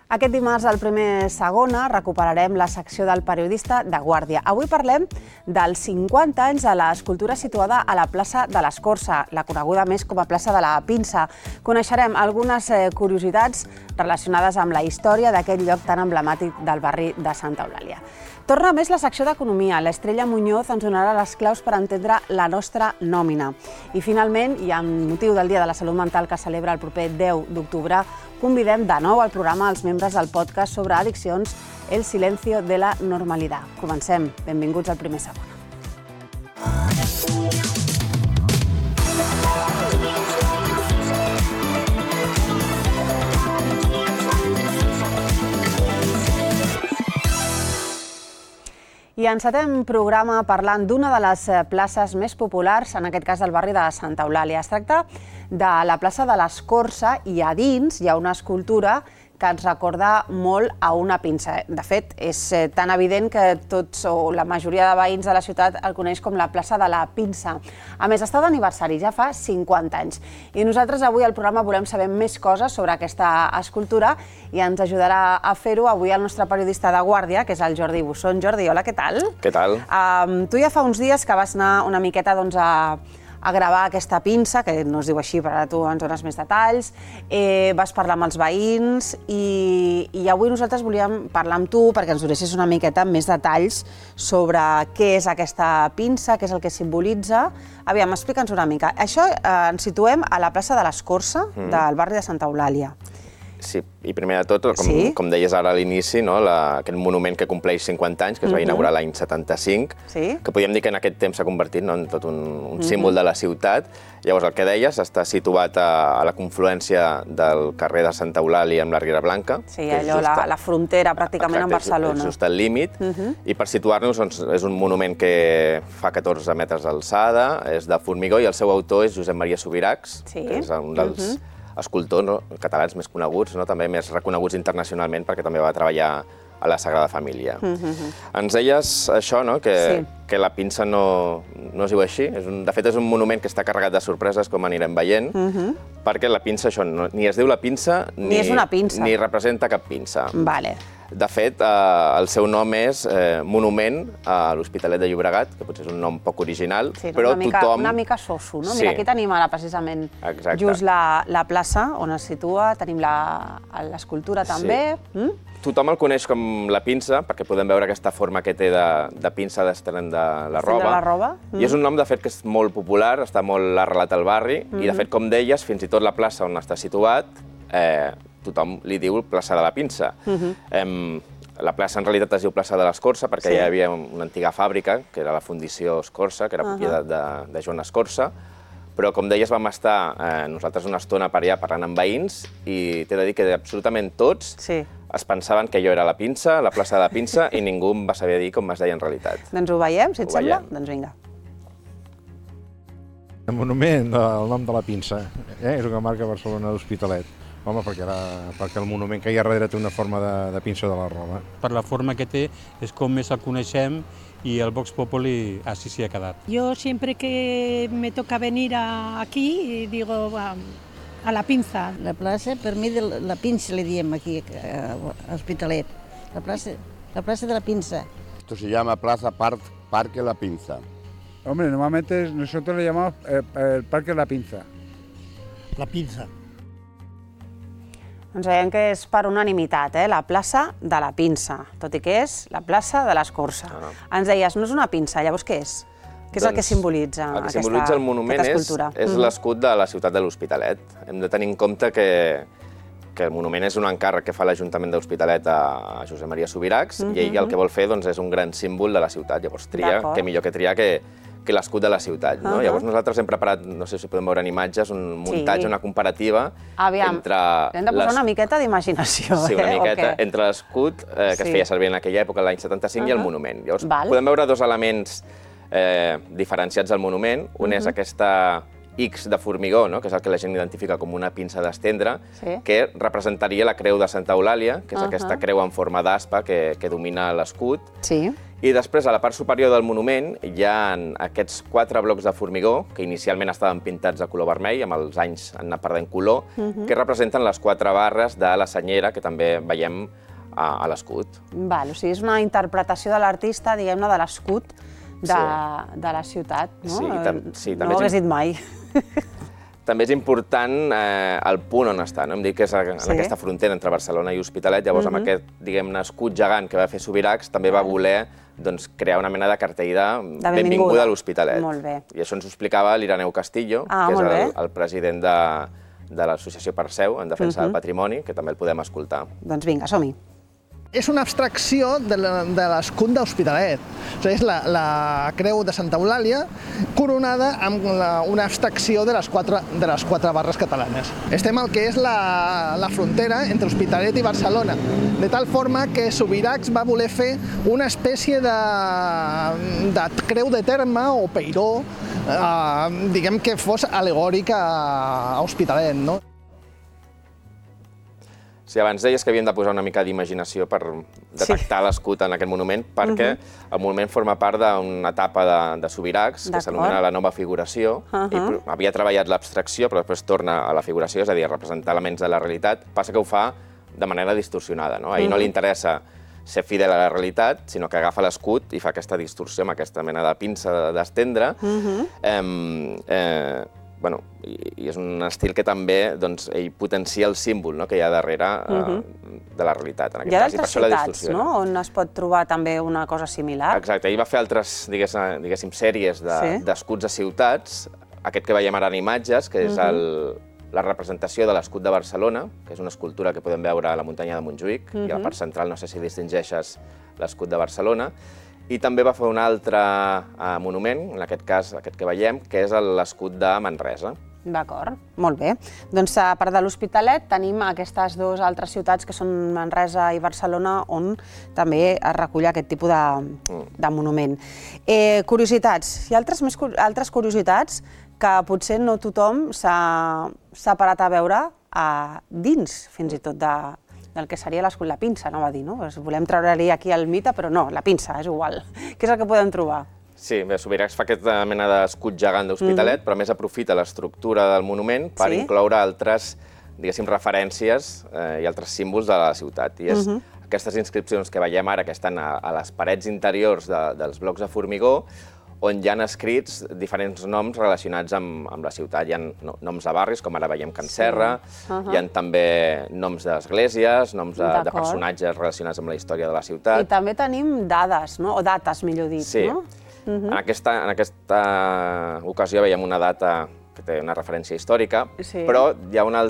Aquest dimarts, al primer Segona, recuperarem la secció del periodista de Guàrdia. Avui parlem dels 50 anys de l'escultura situada a la plaça de l'Escorça, la coneguda més com a plaça de la Pinça. Coneixerem algunes curiositats relacionades amb la història d'aquest lloc tan emblemàtic del barri de Santa Eulàlia. Torna més la secció d'Economia. L'Estrella Muñoz ens donarà les claus per entendre la nostra nòmina. I finalment, i amb motiu del Dia de la Salut Mental que celebra el proper 10 d'octubre, convidem de nou al programa els membres del podcast sobre addiccions El silencio de la normalidad. Comencem. Benvinguts al primer Segona. I encetem programa parlant d'una de les places més populars, en aquest cas del barri de Santa Eulàlia. Es tracta de la plaça de l'Escorça i a dins hi ha una escultura que ens recorda molt a una pinça. De fet, és tan evident que tots o la majoria de veïns de la ciutat el coneix com la plaça de la Pinça. A més, està d'aniversari, ja fa 50 anys. I nosaltres avui al programa volem saber més coses sobre aquesta escultura i ens ajudarà a fer-ho avui el nostre periodista de Guàrdia, que és el Jordi Busson. Jordi, hola, què tal? Què tal? Tu ja fa uns dies que vas anar una miqueta a gravar aquesta pinça, que no es diu així, però ara tu ens dones més detalls, vas parlar amb els veïns i avui nosaltres volíem parlar amb tu perquè ens donessis una miqueta més detalls sobre què és aquesta pinça, què és el que simbolitza. Aviam, explica'ns una mica. Això ens situem a la plaça de l'Escorça, del barri de Santa Eulàlia. Sí, i primer de tot, com deies ara a l'inici, aquest monument que compleix 50 anys, que es va inaugurar l'any 75, que podríem dir que en aquest temps s'ha convertit en tot un símbol de la ciutat. Llavors, el que deies, està situat a la confluència del carrer de Santa Eulàlia amb la Riera Blanca. Sí, allò, la frontera pràcticament amb Barcelona. Just al límit. I per situar-nos, és un monument que fa 14 metres d'alçada, és de formigó i el seu autor és Josep Maria Subirachs, que és un dels escultors catalans més coneguts, també més reconeguts internacionalment perquè també va treballar a la Sagrada Família. Ens deies això, que la pinça no es diu així. De fet, és un monument que està carregat de sorpreses, com anirem veient, perquè la pinça, això, ni es diu la pinça, ni representa cap pinça. De fet, el seu nom és Monument a l'Hospitalet de Llobregat, que potser és un nom poc original, però tothom... Una mica soso, no? Mira, aquí tenim ara precisament just la plaça on es situa, tenim l'escultura també. Tothom el coneix com la pinça, perquè podem veure aquesta forma que té de pinça d'estren de la roba. I és un nom, de fet, que és molt popular, està molt arrelat al barri, i, de fet, com deies, fins i tot la plaça on està situat, tothom li diu plaça de la Pinça. La plaça en realitat es diu plaça de l'Escorça perquè hi havia una antiga fàbrica, que era la Fundició Escorça, que era propietat de Joan Escorça, però com deies vam estar nosaltres una estona per allà parlant amb veïns i t'he de dir que absolutament tots es pensaven que allò era la Pinça, la plaça de la Pinça, i ningú em va saber dir com es deia en realitat. Doncs ho veiem, si et sembla? Doncs vinga. El monument, el nom de la Pinça, és el que marca Barcelona d'Hospitalet. Home, perquè el monument que hi ha darrere té una forma de pinça de la roba. Per la forma que té és com més el coneixem i el Vox Populi així s'hi ha quedat. Yo siempre que me toca venir aquí digo a la Pinza. La plaça, per mi, la Pinça li diem aquí a Hospitalet. La plaça de la Pinza. Esto se llama Plaza Parque La Pinza. Hombre, normalmente nosotros le llamamos el Parque La Pinza. La Pinza. Ens veiem que és per unanimitat, la plaça de la Pinça, tot i que és la plaça de l'Escorça. Ens deies, no és una pinça, llavors què és? Què és el que simbolitza aquesta escultura? El que simbolitza el monument és l'escut de la ciutat de l'Hospitalet. Hem de tenir en compte que el monument és un encàrrec que fa l'Ajuntament de l'Hospitalet a Josep Maria Subirachs i ell el que vol fer és un gran símbol de la ciutat. Llavors tria, què millor que triar que l'escut de la ciutat. Llavors nosaltres hem preparat, no sé si podem veure en imatges, un muntatge, una comparativa entre... Hem de posar una miqueta d'imaginació. Sí, una miqueta, entre l'escut que es feia servir en aquella època, l'any 75, i el monument. Llavors podem veure dos elements diferenciats del monument. Un és aquesta X de formigó, que és el que la gent identifica com una pinça d'estendre, que representaria la creu de Santa Eulàlia, que és aquesta creu en forma d'aspa que domina l'escut. I després, a la part superior del monument, hi ha aquests 4 blocs de formigó, que inicialment estaven pintats de color vermell, amb els anys han anat perdent color, que representen les 4 barres de la senyera, que també veiem a l'escut. O sigui, és una interpretació de l'artista, diguem-ne, de l'escut de la ciutat. Sí, no ho hagués dit mai. També és important el punt on està, em dic que és en aquesta frontera entre Barcelona i Hospitalet, llavors amb aquest, diguem-ne, escut gegant que va fer Subirachs, també va voler crear una mena de cartell de benvinguda a l'Hospitalet. I això ens ho explicava l'Ireneu Castillo, que és el president de l'associació Perseu en defensa del patrimoni, que també el podem escoltar. Doncs vinga, som-hi. És una abstracció de l'escut d'Hospitalet. És la creu de Santa Eulàlia coronada amb una abstracció de les quatre barres catalanes. Estem al que és la frontera entre Hospitalet i Barcelona, de tal forma que Subirachs va voler fer una espècie de creu de terme o peiró, diguem que fos alegòric a Hospitalet, no? Sí, abans deies que havíem de posar una mica d'imaginació per detectar l'escut en aquest monument, perquè el monument forma part d'una etapa de Subirachs, que s'anomena la nova figuració. Ell havia treballat l'abstracció, però després torna a la figuració, és a dir, a representar elements de la realitat. Passa que ho fa de manera distorsionada. A ell no li interessa ser fidel a la realitat, sinó que agafa l'escut i fa aquesta distorsió amb aquesta mena de pinça d'estendre. I és un estil que també ell potencia el símbol que hi ha darrere de la realitat. Hi ha d'altres ciutats on es pot trobar també una cosa similar? Exacte, ell va fer altres, diguéssim, sèries d'escuts de ciutats. Aquest que veiem ara en imatges, que és la representació de l'escut de Barcelona, que és una escultura que podem veure a la muntanya de Montjuïc, i a la part central no sé si distingeixes l'escut de Barcelona. I també va fer un altre monument, en aquest cas aquest que veiem, que és l'escut de Manresa. D'acord, molt bé. Doncs a part de l'Hospitalet tenim aquestes dues altres ciutats que són Manresa i Barcelona on també es recull aquest tipus de monument. Curiositats. Hi ha altres curiositats que potser no tothom s'ha parat a veure dins, fins i tot, del que seria l'escut, la pinça, no va dir, no? Volem treure-li aquí el mite, però no, la pinça, és igual. Què és el que podem trobar? Sí, Subirachs fa aquesta mena d'escut gegant d'Hospitalet, però a més aprofita l'estructura del monument per incloure altres, diguéssim, referències i altres símbols de la ciutat. I és aquestes inscripcions que veiem ara, que estan a les parets interiors dels blocs de formigó, on hi ha escrits diferents noms relacionats amb la ciutat. Hi ha noms de barris, com ara veiem Can Serra, hi ha també noms d'esglésies, noms de personatges relacionats amb la història de la ciutat. I també tenim dades, o dates, millor dit. Sí. En aquesta ocasió veiem una data que té una referència històrica, però hi ha una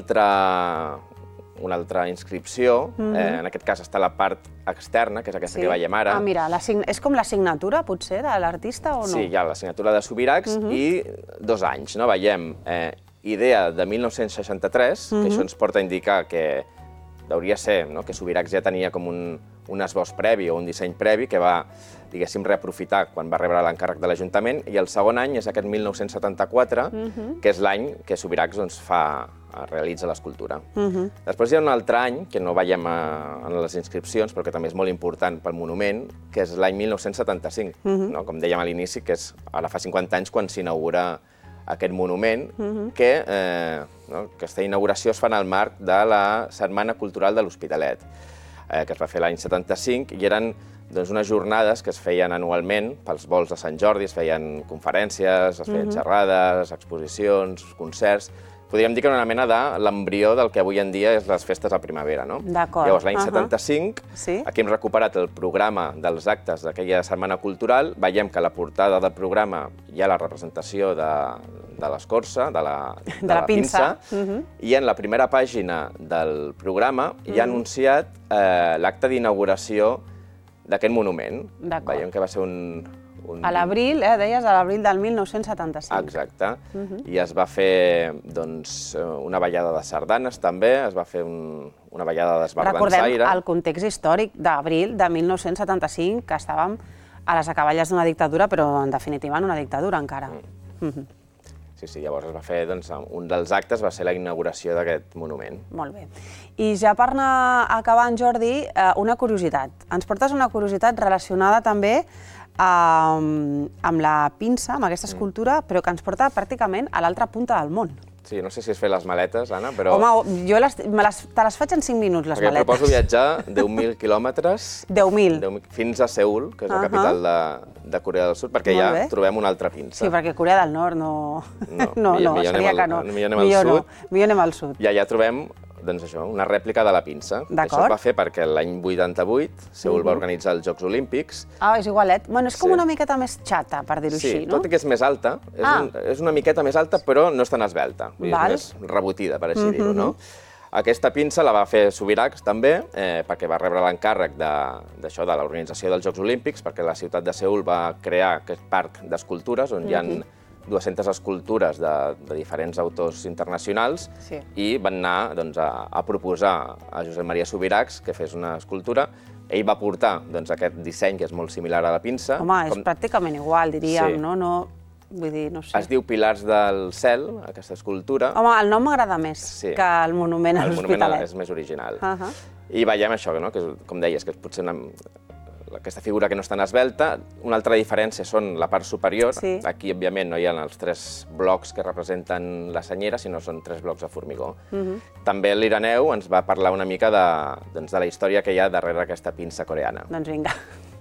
altra inscripció, en aquest cas està a la part externa, que és aquesta que veiem ara. Ah, mira, és com la signatura, potser, de l'artista o no? Sí, hi ha la signatura de Subirachs i 2 anys. Veiem idea de 1963, que això ens porta a indicar que hauria ser que Subirachs ja tenia com un esbós previ o un disseny previ que va, diguéssim, reaprofitar quan va rebre l'encàrrec de l'Ajuntament, i el segon any és aquest 1974, que és l'any que Subirachs realitza l'escultura. Després hi ha un altre any, que no veiem en les inscripcions, però que també és molt important pel monument, que és l'any 1975. Com dèiem a l'inici, que és ara fa 50 anys quan s'inaugura aquest monument, que aquesta inauguració es fa en el marc de la Setmana Cultural de l'Hospitalet, que es va fer l'any 75, i eren unes jornades que es feien anualment pels volts de Sant Jordi, es feien conferències, es feien xerrades, exposicions, concerts. Podríem dir que era una mena de l'embrió del que avui en dia és les festes de primavera, no? D'acord. Llavors, l'any 75, aquí hem recuperat el programa dels actes d'aquella setmana cultural. Veiem que a la portada del programa hi ha la representació de l'escorça, de la pinça, i en la primera pàgina del programa hi ha anunciat l'acte d'inauguració d'aquest monument. Veiem que va ser a l'abril, deies, a l'abril del 1975. Exacte. I es va fer una ballada de sardanes, també, es va fer una ballada d'esbardansaire. Recordem el context històric d'abril de 1975, que estàvem a les acaballes d'una dictadura, però en definitiva en una dictadura encara. Sí, llavors es va fer, doncs, un dels actes va ser la inauguració d'aquest monument. Molt bé. I ja per anar acabant, Jordi, una curiositat. Ens portes una curiositat relacionada també amb la pinça, amb aquesta escultura, però que ens porta pràcticament a l'altra punta del món. Sí, no sé si has fet les maletes, Anna, però... Home, jo te les faig en 5 minuts, les maletes. Perquè proposo viatjar 10.000 quilòmetres... 10.000? Fins a Seül, que és la capital de Corea del Sud, perquè ja trobem una altra pinça. Sí, perquè Corea del Nord no... No, seria que no. Millor anem al sud. Millor anem al sud. I allà trobem, doncs això, una rèplica de la pinça. Això es va fer perquè l'any 88 Seül va organitzar els Jocs Olímpics. Ah, és igualet. Bueno, és com una miqueta més xata, per dir-ho així, no? Sí, tot i que és més alta. És una miqueta més alta, però no és tan esvelta. És més rebotida, per així dir-ho, no? Aquesta pinça la va fer Subirachs, també, perquè va rebre l'encàrrec d'això, de l'organització dels Jocs Olímpics, perquè la ciutat de Seül va crear aquest parc d'escultures, on hi ha 200 escultures de diferents autors internacionals i van anar a proposar a Josep Maria Subirachs que fes una escultura. Ell va portar aquest disseny, que és molt similar a la pinça. Home, és pràcticament igual, diríem, no? Vull dir, no sé. Es diu Pilars del Cel, aquesta escultura. Home, el nom m'agrada més que el monument a l'Hospitalet. El monument és més original. I veiem això, que com deies, que és potser aquesta figura que no és tan esvelta. Una altra diferència són la part superior. Aquí, òbviament, no hi ha els 3 blocs que representen la senyera, sinó són 3 blocs de formigó. També l'Ireneu ens va parlar una mica de la història que hi ha darrere aquesta pinça coreana. Doncs vinga.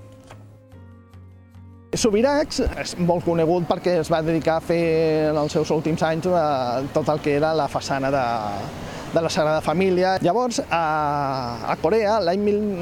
Subirachs és molt conegut perquè es va dedicar a fer en els seus últims anys tot el que era la façana de la Sagrada Família. Llavors, a Corea, l'any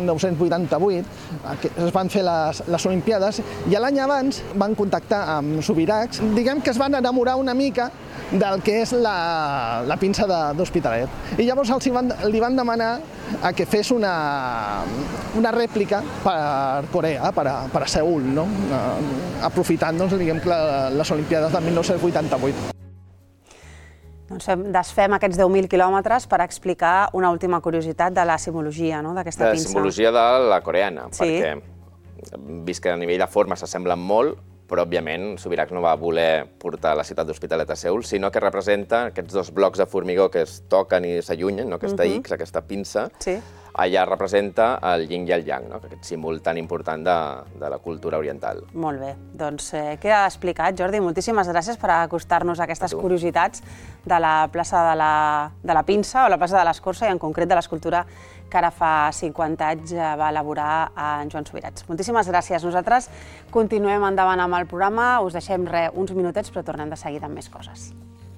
1988, es van fer les Olimpiades i l'any abans van contactar amb Subirachs. Diguem que es van enamorar una mica del que és la pinça d'Hospitalet. I llavors li van demanar que fes una rèplica per Corea, per a Seül, aprofitant les Olimpiades de 1988. Doncs desfem aquests 10.000 quilòmetres per explicar una última curiositat de la simologia d'aquesta pinça. La simologia de la coreana, perquè vist que a nivell de forma s'assemblen molt, però òbviament Subirachs no va voler portar la ciutat d'Hospitalet a Seül, sinó que representa aquests 2 blocs de formigó que es toquen i s'allunyen, aquesta X, aquesta pinça, allà representa el yin i el yang, aquest símbol tan important de la cultura oriental. Molt bé, doncs queda explicat, Jordi. Moltíssimes gràcies per acostar-nos a aquestes curiositats de la plaça de la Pinça o la plaça de l'Escorça i en concret de l'escultura que ara fa 50 anys va elaborar en Joan Subirachs. Moltíssimes gràcies. Nosaltres continuem endavant amb el programa, us deixem uns minutets però tornem de seguida amb més coses.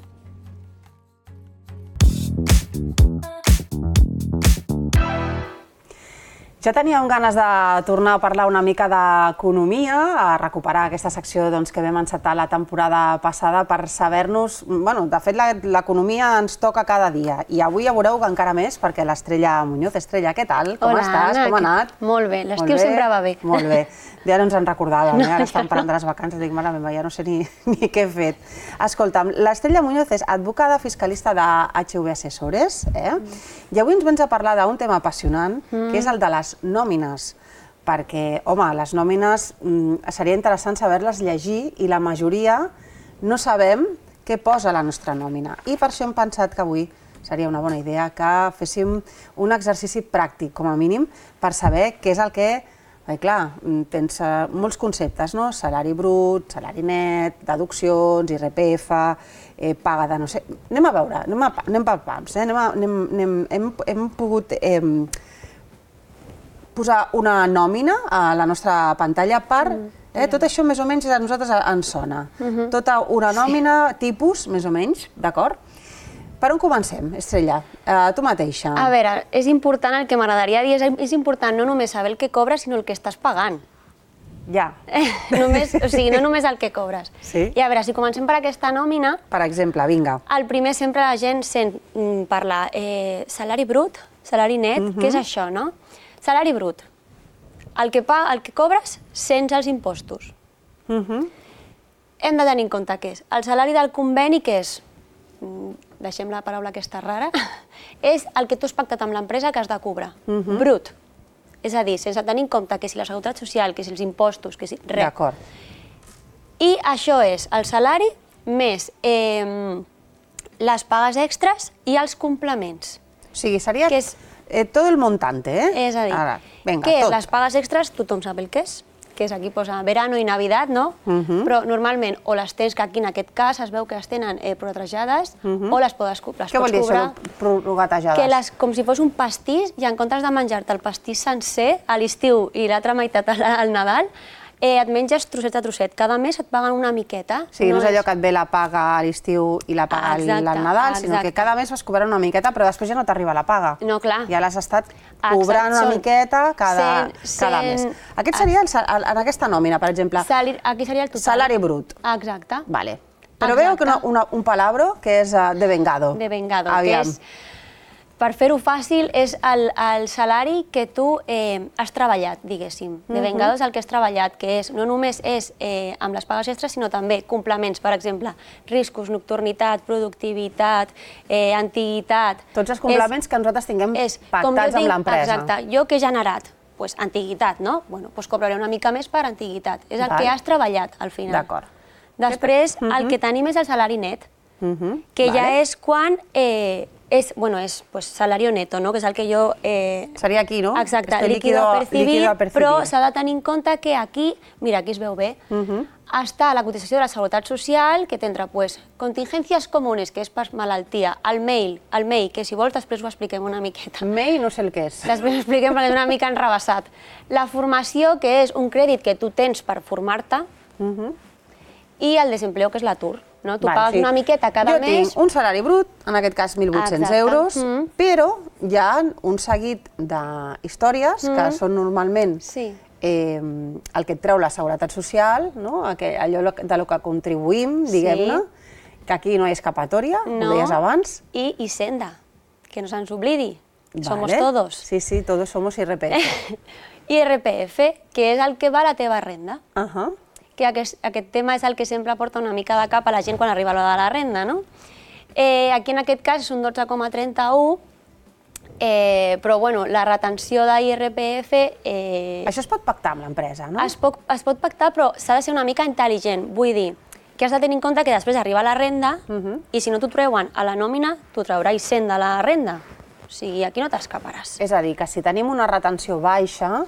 Ja teníem ganes de tornar a parlar una mica d'economia, a recuperar aquesta secció que vam encetar la temporada passada per saber-nos... De fet, l'economia ens toca cada dia i avui ja veureu que encara més perquè l'Estrella Muñoz. Estrella, què tal? Com estàs? Com ha anat? Molt bé, l'estiu sempre va bé. Molt bé. Ja no ens en recordàvem, ara estan parlant de les vacances, dic, mare meva, ja no sé ni què he fet. Escolta'm, l'Estrella Muñoz és advocada fiscalista de HV Assessores, i avui ens vens a parlar d'un tema apassionant, que és el de les nòmines, perquè, home, les nòmines seria interessant saber-les llegir i la majoria no sabem què posa la nostra nòmina. I per això hem pensat que avui seria una bona idea que féssim un exercici pràctic, com a mínim, per saber què és el que... Clar, tens molts conceptes, no? Salari brut, salari net, deduccions, IRPF, paga de no sé... Anem a veure, anem per pams, hem pogut posar una nòmina a la nostra pantalla per... Tot això més o menys a nosaltres ens sona. Tota una nòmina, tipus, més o menys, d'acord? Per on comencem, Estrella? Tu mateixa. A veure, és important, el que m'agradaria dir és important no només saber el que cobres, sinó el que estàs pagant. Ja. O sigui, no només el que cobres. Sí. I a veure, si comencem per aquesta nòmina... Per exemple, vinga. El primer sempre la gent sent parlar salari brut, salari net, què és això, no? Salari brut. El que cobres sense els impostos. Hem de tenir en compte què és. El salari del conveni, què és? Deixem la paraula aquesta rara, és el que tu has pactat amb l'empresa que has de cobrar. Brut. És a dir, sense tenir en compte que si la seguretat social, que si els impostos, que si... res. D'acord. I això és el salari més les pagues extres i els complements. O sigui, seria tot el montante, És a dir, què és les pagues extres? Tothom sap el que és aquí posa verano i Navidad, no? Però normalment o les tens, que aquí en aquest cas es veu que les tenen prorratejades, o les pots cobrar. Què vol dir això, prorratejades? Com si fos un pastís, i en comptes de menjar-te el pastís sencer a l'estiu i l'altra meitat al Nadal, et menges trosset a trosset. Cada mes et paguen una miqueta. Sí, no és allò que et ve la paga a l'estiu i la paga al Nadal, sinó que cada mes vas cobrant una miqueta, però després ja no t'arriba la paga. No, clar. Ja l'has estat cobrant una miqueta cada mes. Aquest seria, en aquesta nòmina, per exemple, aquí seria el total. Salari brut. Exacte. Vale. Però veu que un palabro que és de vengado. De vengado, que és... Per fer-ho fàcil, és el salari que tu has treballat, diguéssim. De vengado és el que has treballat, que no només és amb les pagues extres, sinó també complements, per exemple, riscos, nocturnitat, productivitat, antiguitat... Tots els complements que nosaltres tinguem pactats amb l'empresa. Exacte. Jo que he generat? Antiguitat, no? Doncs cobraré una mica més per antiguitat. És el que has treballat, al final. D'acord. Després, el que tenim és el salari net, que ja és quan... és salario neto, que és el que jo... Seria aquí, no? Exacte, líquido a percibir, però s'ha de tenir en compte que aquí, mira, aquí es veu bé, està la cotització de la Seguretat Social, que tindrà contingències comunes, que és per malaltia, el mail, que si vols després ho expliquem una miqueta. El mail no sé el que és. Després ho expliquem perquè és una mica enrabassat. La formació, que és un crèdit que tu tens per formar-te, i el desempleo, que és l'atur. Tu pagues una miqueta cada mes... Jo tinc un salari brut, en aquest cas 1.800 euros, però hi ha un seguit d'històries que són normalment el que et treu la Seguretat Social, allò de lo que contribuïm, diguem-ne, que aquí no hi ha escapatòria, ho deies abans. I Hisenda, que no se'ns oblidi, somos todos. Sí, sí, todos somos IRPF. IRPF, que és el que va a la teva renda. Que aquest tema és el que sempre porta una mica de cap a la gent quan arriba l'hora de la renda, no? Aquí en aquest cas és un 12,31, però bueno, la retenció d'IRPF... Això es pot pactar amb l'empresa, no? Es pot pactar, però s'ha de ser una mica intel·ligent. Vull dir que has de tenir en compte que després arriba la renda i si no t'ho treuen a la nòmina, t'ho traurà Hisenda de la renda. O sigui, aquí no t'escaparàs. És a dir, que si tenim una retenció baixa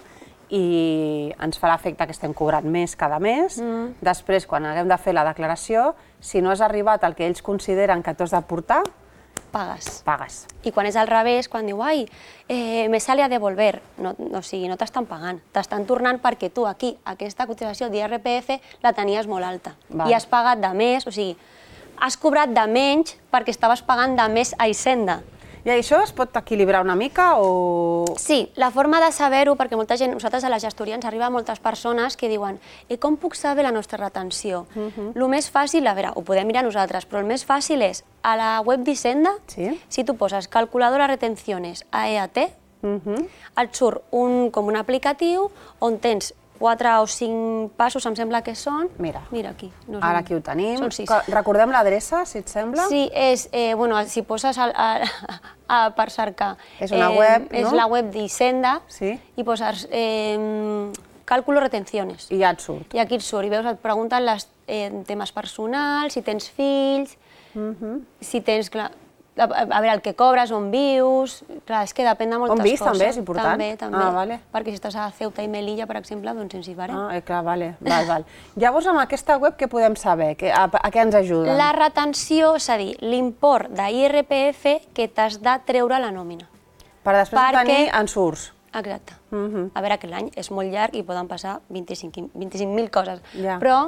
i ens farà efecte que estem cobrant més cada mes, després, quan haguem de fer la declaració, si no has arribat al que ells consideren que tu has de portar, pagues. I quan és al revés, quan diu, ai, me sale a devolver, o sigui, no t'estan pagant, t'estan tornant perquè tu aquí, aquesta cotització d'IRPF, la tenies molt alta. I has pagat de més, o sigui, has cobrat de menys perquè estaves pagant de més a Hisenda. I això es pot equilibrar una mica o...? Sí, la forma de saber-ho, perquè molta gent, nosaltres a la gestoria ens arriba moltes persones que diuen com puc saber la nostra retenció? El més fàcil, a veure, ho podem mirar nosaltres, però el més fàcil és a la web d'Hisenda, si tu poses calculadora retenciones AEAT, et surt com un aplicatiu on tens 4 o 5 passos, em sembla que són. Mira aquí. Ara aquí ho tenim. Recordem l'adreça, si et sembla? Sí, si poses per cercar... És una web, no? És la web d'Hisenda i poses càlculo retenciones. I ja et surt. I aquí et surt. I veus, et pregunten temes personals, si tens fills, si tens... A veure, el que cobres, on vius... Clar, és que depèn de moltes coses. On vis, també, és important? També. Perquè si estàs a Ceuta i Melilla, per exemple, doncs ens hi farem. Clar, vale. Llavors, amb aquesta web, què podem saber? A què ens ajuda? La retenció, és a dir, l'import d'IRPF que t'has de treure a la nòmina. Per després de tenir en surts. Exacte. A veure, que l'any és molt llarg i poden passar 25.000 coses. Però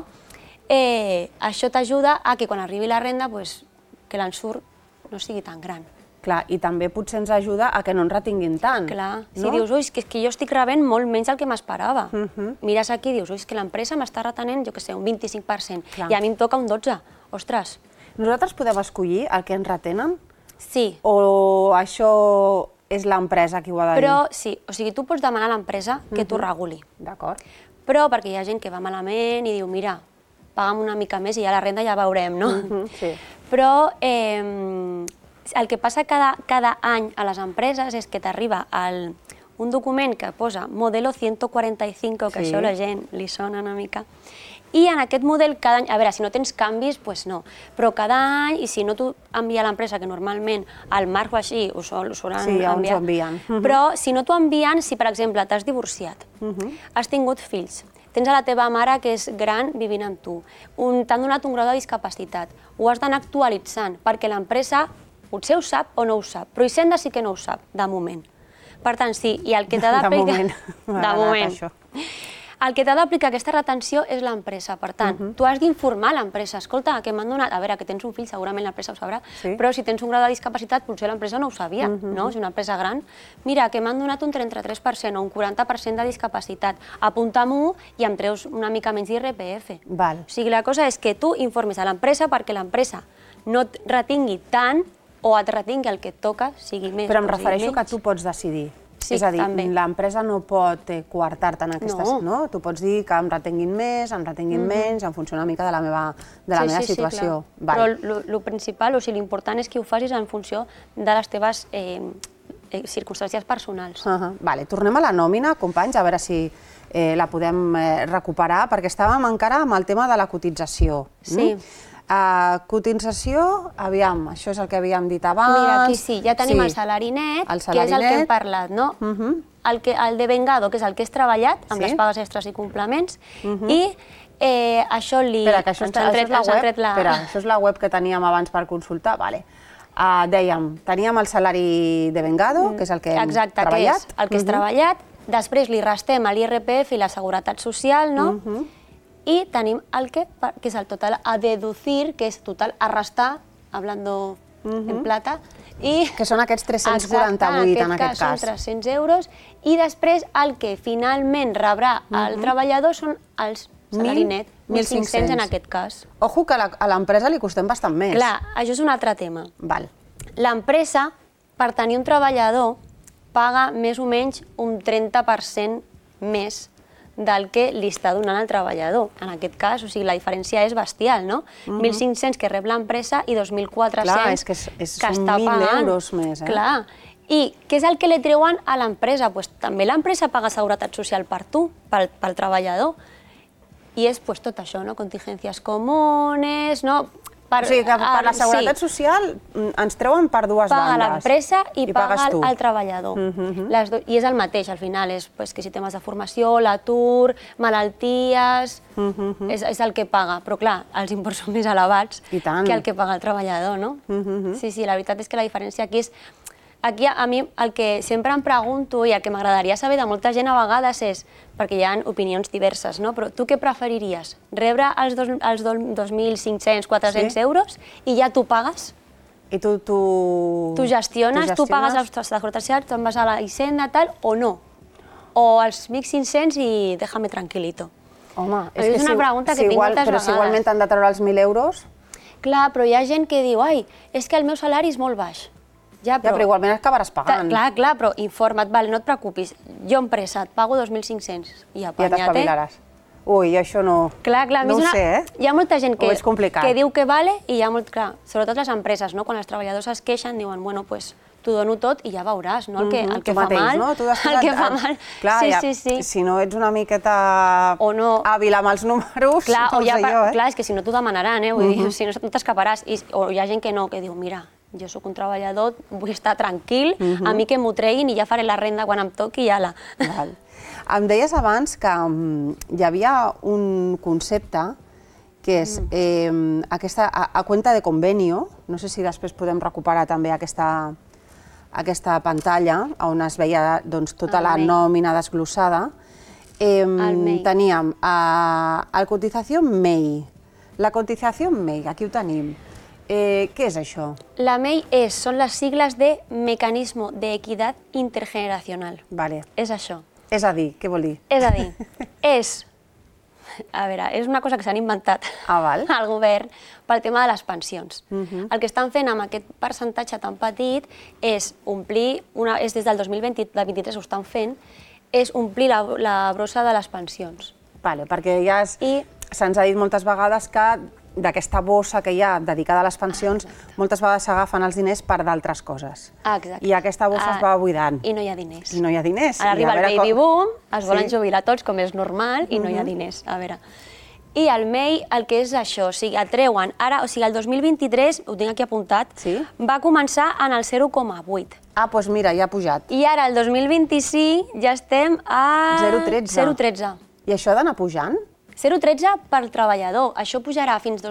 això t'ajuda a que quan arribi la renda, que l'ensurt no sigui tan gran. Clar, i també potser ens ajuda a que no ens retinguin tant. Clar, si dius, ui, és que jo estic rebent molt menys del que m'esperava. Mires aquí i dius, ui, és que l'empresa m'està retenent, jo què sé, un 25%, i a mi em toca un 12%. Ostres. Nosaltres podem escollir el que ens retenen? Sí. O això és l'empresa qui ho ha de dir? Però sí, o sigui, tu pots demanar a l'empresa que t'ho reguli. D'acord. Però perquè hi ha gent que va malament i diu, mira, paga'm una mica més i ja la renda ja veurem, no? Sí. Però el que passa cada any a les empreses és que t'arriba un document que posa Modelo 145, que això a la gent li sona una mica, I en aquest model, cada any, a veure, si no tens canvis, doncs no, però cada any, i si no t'ho envia l'empresa, que normalment al març o així ho solen enviar, però si no t'ho envien, si per exemple t'has divorciat, has tingut fills, tens a la teva mare que és gran vivint amb tu, t'han donat un grau de discapacitat, ho has d'anar actualitzant, perquè l'empresa potser ho sap o no ho sap, però Hisenda sí que no ho sap, de moment. Per tant, sí, i el que t'ha d'aplicar... De moment. El que t'ha d'aplicar aquesta retenció és l'empresa. Per tant, tu has d'informar l'empresa. Escolta, que m'han donat... A veure, que tens un fill, segurament l'empresa ho sabrà, però si tens un grau de discapacitat, potser l'empresa no ho sabia, no? Si una empresa gran, mira, que m'han donat un 33% o un 40% de discapacitat. Apunta-m'ho i em treus una mica menys d'IRPF. O sigui, la cosa és que tu informis a l'empresa perquè l'empresa no et retingui tant o et retingui el que et toca, sigui més o sigui menys. Però em refereixo que tu pots decidir. Sí, és a dir, també. l'empresa no pot coartar-te en aquestes... No. Tu pots dir que em retenguin més, em retenguin menys, en funció una mica de la meva situació. Sí, clar. Però el principal, o sigui, l'important és que ho facis en funció de les teves circumstàncies personals. Tornem a la nòmina, companys, a veure si la podem recuperar, perquè estàvem encara amb el tema de la cotització. Sí. Cotització, aviam, això és el que havíem dit abans... Mira, aquí sí, ja tenim el salari net, que és el que hem parlat, no? El de vengado, que és el que és treballat, amb les pagues extres i complements, i això li... Espera, que això és la web que teníem abans per consultar, vale. Dèiem, teníem el salari de vengado, que és el que hem treballat. Exacte, que és el que és treballat, després li restem l'IRPF i la seguretat social, no? I tenim el que és el total a deducir, que és total a restar, hablando en plata, i... Que són aquests 348 en aquest cas. Són 300 euros, i després el que finalment rebrà el treballador són els salari net, 1.500 en aquest cas. Ojo que a l'empresa li costem bastant més. Clar, això és un altre tema. L'empresa, per tenir un treballador, paga més o menys un 30% més del que li està donant el treballador. En aquest cas, o sigui, la diferència és bestial, no? 1.500 que rep l'empresa i 2.400 que està pagant. Són 1.000 euros més, eh? Clar. I què és el que li treuen a l'empresa? Doncs també l'empresa paga seguretat social per tu, pel treballador. I és tot això, no? Contingències comunes, no? O sigui que per la seguretat social ens treuen per dues bandes. Paga l'empresa i paga el treballador. I és el mateix, al final, és que si temes de formació, l'atur, malalties, és el que paga. Però clar, els imports són més elevats que el que paga el treballador, no? Sí, la veritat és que la diferència aquí és... Aquí a mi el que sempre em pregunto i el que m'agradaria saber de molta gent a vegades és, perquè hi ha opinions diverses, no? Però tu què preferiries? Rebre els 2.500, 400 euros i ja tu pagues? I tu gestiones, tu pagues la seguretat social, te'n vas a la Hisenda, tal, o no? O els 1.500 i déjame tranquilito. Home, és una pregunta que tinc moltes vegades. Però si igualment t'han de treure els 1.000 euros... Clar, però hi ha gent que diu, ai, és que el meu salari és molt baix. Ja, però igualment acabaràs pagant. Clar, però informa't, no et preocupis. Jo, empresa, et pago 2.500 i apanyat, ja t'espavilaràs. Ui, això no... Clar, no ho sé, eh? Hi ha molta gent que diu que vale i hi ha molt... Clar, sobretot les empreses, no? Quan els treballadors es queixen, diuen, bueno, doncs t'ho dono tot i ja veuràs, no? El que fa mal, el que fa mal. Clar, si no ets una miqueta hàbil amb els números, no sé jo, eh? Clar, és que si no t'ho demanaran, eh? Vull dir, si no t'escaparàs. O hi ha gent que no, que diu, mira, jo sóc un treballador, vull estar tranquil, a mi que m'ho treguin i ja faré la renda quan em toqui i ala. Em deies abans que hi havia un concepte que és aquesta a cuenta de convenio, no sé si després podem recuperar també aquesta pantalla on es veia tota la nòmina desglossada. Teníem la cotizació MEI. La cotizació MEI, aquí ho tenim. Què és això? La MEI són les sigles de Mecanismo de Equidad Intergeneracional. És això. És a dir, què vol dir? És a dir, a veure, és una cosa que s'han inventat al govern pel tema de les pensions. El que estan fent amb aquest percentatge tan petit és omplir, és des del 2023 ho estan fent, és omplir la brossa de les pensions. Perquè ja se'ns ha dit moltes vegades que d'aquesta bossa que hi ha dedicada a les pensions, moltes vegades s'agafen els diners per d'altres coses. Exacte. I aquesta bossa es va buidant. I no hi ha diners. I no hi ha diners. Ara arriba el baby boom, es volen jubilar tots, com és normal, i no hi ha diners. A veure, I el MEI el que és això, o sigui, el treuen ara, o sigui, el 2023, ho tinc aquí apuntat, va començar en el 0,8. Ah, doncs mira, ja ha pujat. I ara, el 2025, ja estem a 0,13. I això ha d'anar pujant? 0,13 per treballador. Això pujarà fins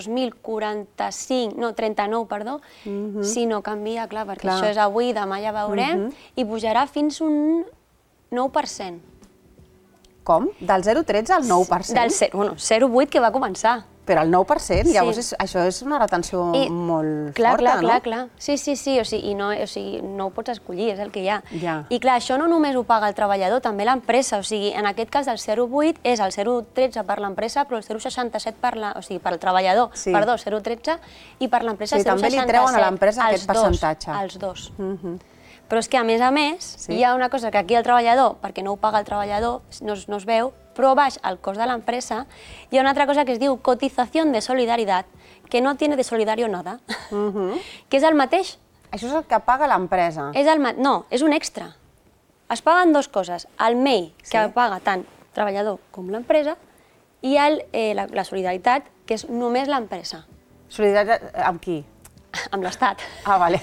39, perdó, si no canvia, clar, perquè això és avui, demà ja veurem, i pujarà fins un 9%. Com? Del 0,13 al 9%? Del 0,8 que va començar. Però el 9%? Llavors això és una retenció molt forta, no? Clar. Sí, o sigui, no ho pots escollir, és el que hi ha. I clar, això no només ho paga el treballador, també l'empresa. O sigui, en aquest cas el 0,8 és el 0,13 per l'empresa, però el 0,67 per el treballador, perdó, 0,13, i per l'empresa 0,67. També li treuen a l'empresa aquest percentatge. Els dos. Però és que, a més, hi ha una cosa que aquí el treballador, perquè no ho paga el treballador, no es veu, però baix el cost de l'empresa, hi ha una altra cosa que es diu cotización de solidaridad, que no tiene de solidario nada, que és el mateix. Això és el que paga l'empresa? No, és un extra. Es paguen dues coses, el MEI, que paga tant el treballador com l'empresa, i la solidaritat, que és només l'empresa. Solidaritat amb qui? Amb l'Estat. Ah, vale.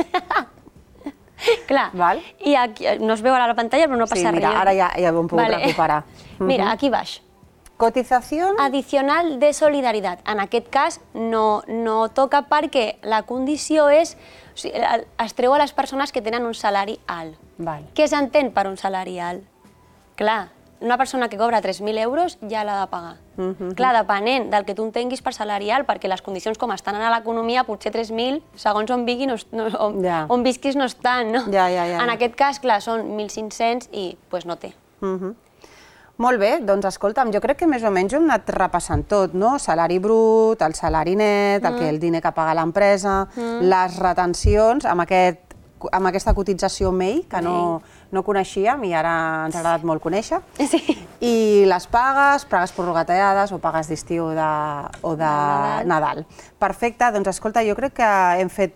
Clar, i no es veu ara a la pantalla, però no passa res. Sí, mira, ara ja ho hem pogut recuperar. Mira, aquí baix. Cotizació adicional de solidaritat. En aquest cas no toca perquè la condició és, es treu a les persones que tenen un salari alt. Què s'entén per un salari alt? Clar, una persona que cobra 3.000 euros ja l'ha de pagar. Clar, depenent del que tu entenguis per salari alt, perquè les condicions com estan a l'economia, potser 3.000, segons on visquis no estan, no? En aquest cas, clar, són 1.500 i no té. Molt bé, doncs escolta'm, jo crec que més o menys ho hem anat repassant tot, no? Salari brut, el salari net, el diner que paga l'empresa, les retencions, amb aquesta cotització MEI, que no coneixíem i ara ens ha agradat molt conèixer, i les pagues prorrogatades o pagues d'estiu o de Nadal. Perfecte, doncs escolta, jo crec que hem fet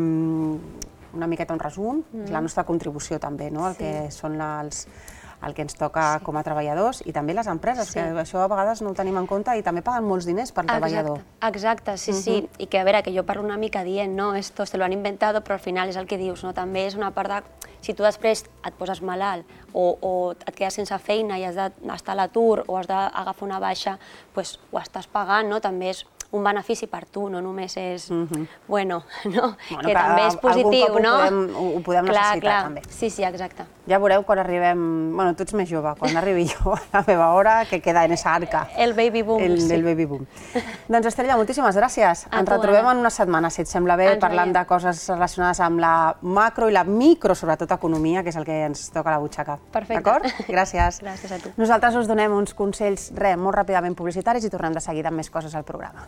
una miqueta un resum, la nostra contribució també, el que són el que ens toca com a treballadors i també les empreses, que això a vegades no ho tenim en compte i també paguen molts diners per treballador. Exacte, sí. I que a veure, que jo parlo una mica dient, no, esto se lo han inventado, però al final és el que dius, no? També és una part de... Si tu després et poses malalt o et quedes sense feina i has d'estar a l'atur o has d'agafar una baixa, doncs ho estàs pagant, no? També és un benefici per tu, no només és, bueno, que també és positiu, no? Ho podem necessitar, també. Sí, exacte. Ja veureu quan arribem, bueno, tu ets més jove, quan arribi jo a la meva hora, que queda en esa arca. El baby boom. El baby boom. Doncs Estrella, moltíssimes gràcies. Ens retrobem en una setmana, si et sembla bé, parlant de coses relacionades amb la macro i la micro, sobretot economia, que és el que ens toca a la butxaca. Perfecte. D'acord? Gràcies. Gràcies a tu. Nosaltres us donem uns consells, molt ràpidament publicitaris i tornem de seguida amb més coses al programa.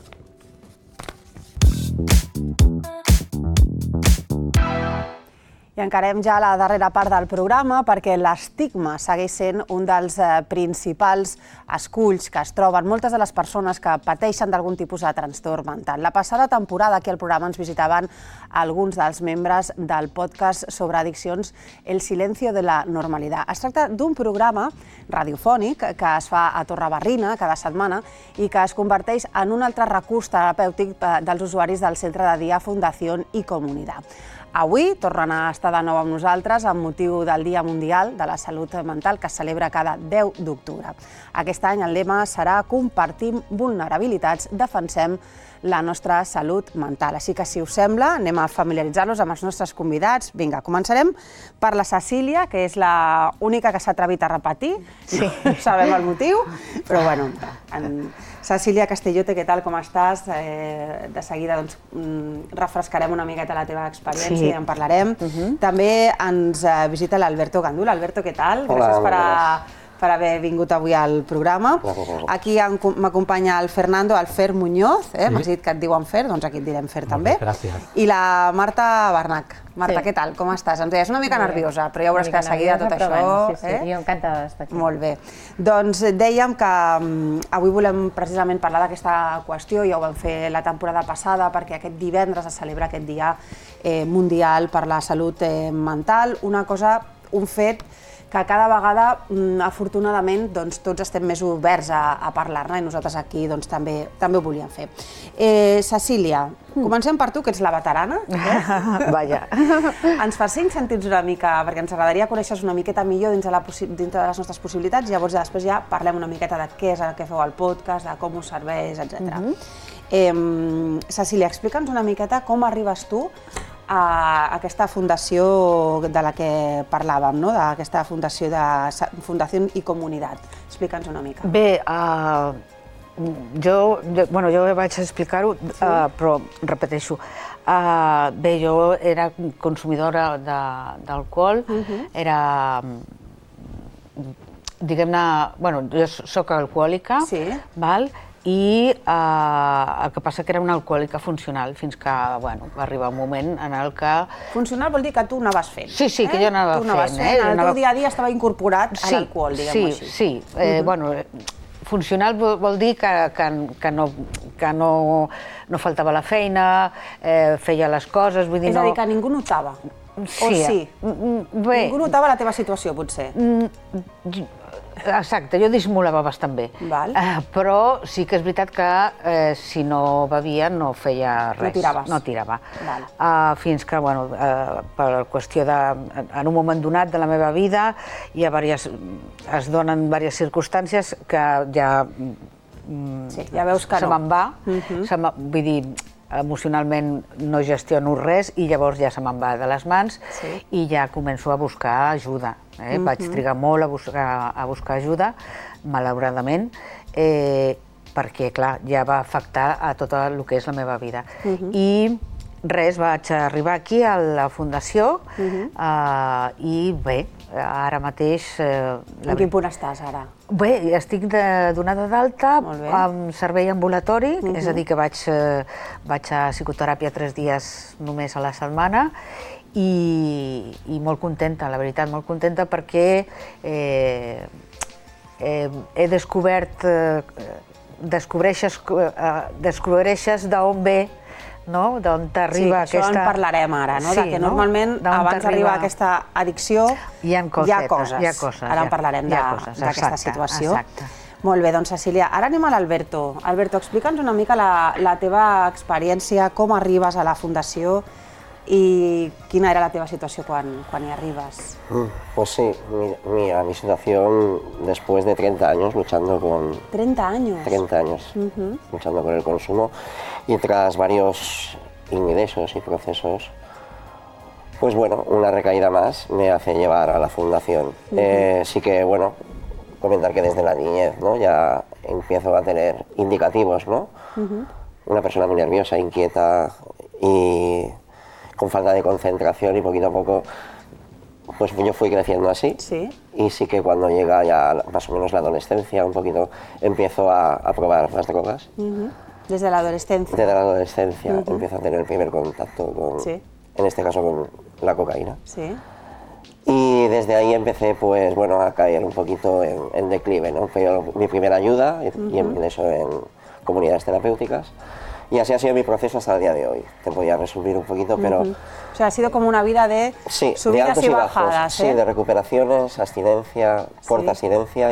I encarem ja la darrera part del programa perquè l'estigma segueix sent un dels principals esculls que es troben moltes de les persones que pateixen d'algun tipus de trastorn mental. La passada temporada aquí al programa ens visitaven alguns dels membres del podcast sobre addiccions El silencio de la normalidad. Es tracta d'un programa radiofònic que es fa a Torrebarrina cada setmana i que es converteix en un altre recurs terapèutic dels usuaris del Centre de Dia Fundació i Comunitat. Avui tornen a estar de nou amb nosaltres amb motiu del Dia Mundial de la Salut Mental que es celebra cada 10 d'octubre. Aquest any el lema serà Compartim vulnerabilitats, defensem la nostra salut mental. Així que, si us sembla, anem a familiaritzar-los amb els nostres convidats. Vinga, començarem per la Cecília, que és l'única que s'ha atrevit a repetir. No sabem el motiu, però bueno, Cecília Castellote, què tal, com estàs? De seguida refrescarem una miqueta la teva experiència i en parlarem. També ens visita l'Alberto Gandul. Alberto, què tal? Gràcies per haver vingut avui al programa. Aquí m'acompanya el Fernando Alfer Muñoz, m'has dit que et diuen Fer, doncs aquí et direm Fer també. Gràcies. I la Marta Barnac. Marta, què tal? Com estàs? Em deies una mica nerviosa, però ja veuràs que de seguida tot això... Sí, jo encantada d'estar aquí. Molt bé. Doncs dèiem que avui volem precisament parlar d'aquesta qüestió, ja ho vam fer la temporada passada, perquè aquest divendres es celebra aquest Dia Mundial per la Salut Mental, un fet que cada vegada, afortunadament, tots estem més oberts a parlar-ne i nosaltres aquí també ho volíem fer. Cecília, comencem per tu, que ets la veterana. Vaja. Ens fas 5 cèntims una mica, perquè ens agradaria conèixer una miqueta millor dins de les nostres possibilitats, i llavors després ja parlem una miqueta de què és el que feu al podcast, de com us serveix, etc. Cecília, explica'ns una miqueta com arribes tu a aquesta fundació de la que parlàvem, d'aquesta fundació i comunitat. Explica'ns una mica. Bé, jo vaig explicar-ho, però repeteixo. Bé, jo era consumidora d'alcohol, era, diguem-ne, jo soc alcohòlica, i el que passa que era una alcohòlica funcional, fins que va arribar un moment en el que... Funcional vol dir que tu anaves fent. Sí, que jo anava fent. El teu dia a dia estava incorporat a l'alcohol, diguem-ho així. Sí. Funcional vol dir que no faltava la feina, feia les coses, vull dir... És a dir, que ningú notava. Sí. Ningú notava la teva situació, potser. Exacte, jo dissimulava bastant bé, però sí que és veritat que si no bevia no feia res, no tirava. Fins que, per qüestió en un moment donat de la meva vida, es donen diverses circumstàncies que ja se me'n va, vull dir, emocionalment no gestiono res i llavors ja se me'n va de les mans i ja començo a buscar ajuda. Vaig trigar molt a buscar ajuda, malauradament, perquè, clar, ja va afectar a tot el que és la meva vida. I res, vaig arribar aquí a la Fundació i bé, ara mateix... En quin punt estàs ara? Bé, estic donada d'alta amb servei ambulatori, és a dir, que vaig a psicoteràpia 3 dies només a la setmana i molt contenta, la veritat, molt contenta perquè he descobert, descobreixes d'on ve, d'on t'arriba aquesta... Sí, això en parlarem ara, que normalment abans d'arribar a aquesta addicció hi ha coses. Ara en parlarem d'aquesta situació. Molt bé, doncs Cecília, ara anem a l'Alberto. Alberto, explica'ns una mica la teva experiència, com arribes a la Fundació y quina era la teva situació quan hi arribes. Pues sí, mira, mi situación después de 30 años luchando con... 30 años. 30 años luchando con el consumo y tras varios ingresos y procesos, pues bueno, una recaída más me hace llevar a la Fundación. Sí que, bueno, comentar que desde la niñez, ¿no? Ya empiezo a tener indicativos, ¿no? Una persona muy nerviosa, inquieta y con falta de concentración, y poquito a poco pues yo fui creciendo así. Y sí que cuando llega ya más o menos la adolescencia, un poquito, empiezo a probar las drogas. ¿Desde la adolescencia? Desde la adolescencia empiezo a tener el primer contacto con, en este caso con la cocaína. Y desde ahí empecé pues bueno a caer un poquito en declive, ¿no? Fue mi primera ayuda y empiezo en comunidades terapéuticas. Y así ha sido mi proceso hasta el día de hoy. Te podía resumir un poquito, pero... O sea, ha sido como una vida de subidas y bajadas. Sí, de recuperaciones, abstinencia, corta abstinencia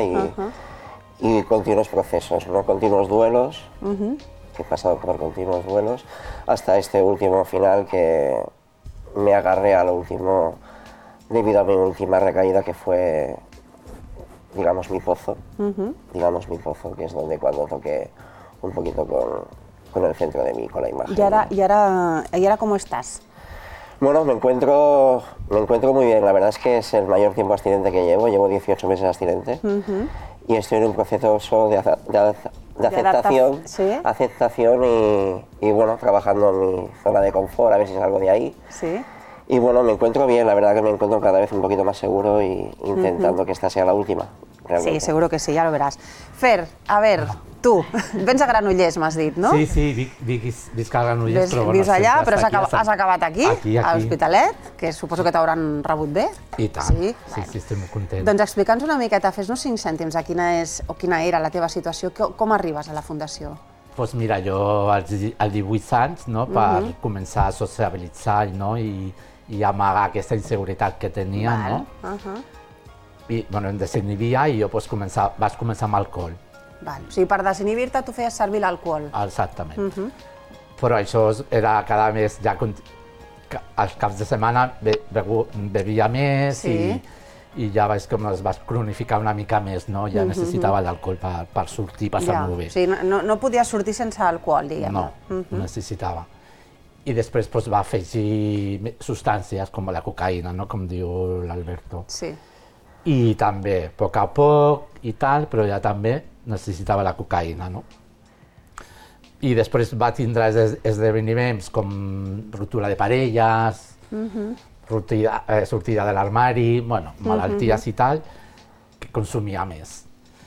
y continuos procesos, ¿no? Continuos duelos, que he pasado por continuos duelos, hasta este último final que me agarré a lo último debido a mi última recaída, que fue, digamos, mi pozo. Digamos, mi pozo, que es donde cuando toqué un poquito con el centro de mí, con la imagen. ¿Y ahora cómo estás? Bueno, me encuentro muy bien. La verdad es que es el mayor tiempo abstinente que llevo. Llevo 18 meses abstinente y estoy en un proceso de aceptación, aceptación y bueno, trabajando en mi zona de confort, a ver si salgo de ahí. Y bueno, me encuentro bien, la verdad que me encuentro cada vez un poquito más seguro y intentando que esta sea la última. Realmente. Sí, seguro que sí, ja lo veràs. Fer, a ver, tu, vens a Granollers, m'has dit, no? Sí, visc a Granollers, però bueno... Vius allà, però has acabat aquí, a l'Hospitalet, que suposo que t'hauran rebut bé. I tant, sí, estic molt content. Doncs explica'ns una miqueta, fes-nos 5 cèntims a quina era la teva situació, com arribes a la Fundació? Doncs mira, jo als 18 anys, per començar a sociabilitzar i amagar aquesta inseguretat que tenia, no? em desinhibia i jo vaig començar amb alcohol. O sigui, per desinhibir-te tu feies servir l'alcohol. Exactament. Però això era cada mes, ja als caps de setmana bevia més i ja vaig com es va cronificar una mica més, no? Ja necessitava l'alcohol per sortir, passar-m'ho bé. O sigui, no podies sortir sense alcohol, diguem. No, necessitava. I després va afegir substàncies com la cocaïna, com diu l'Alberto. Sí. I també, a poc a poc i tal, però ja també necessitava la cocaïna, no? I després va tindre esdeveniments com ruptura de parelles, sortida de l'armari, malalties i tal, que consumia més.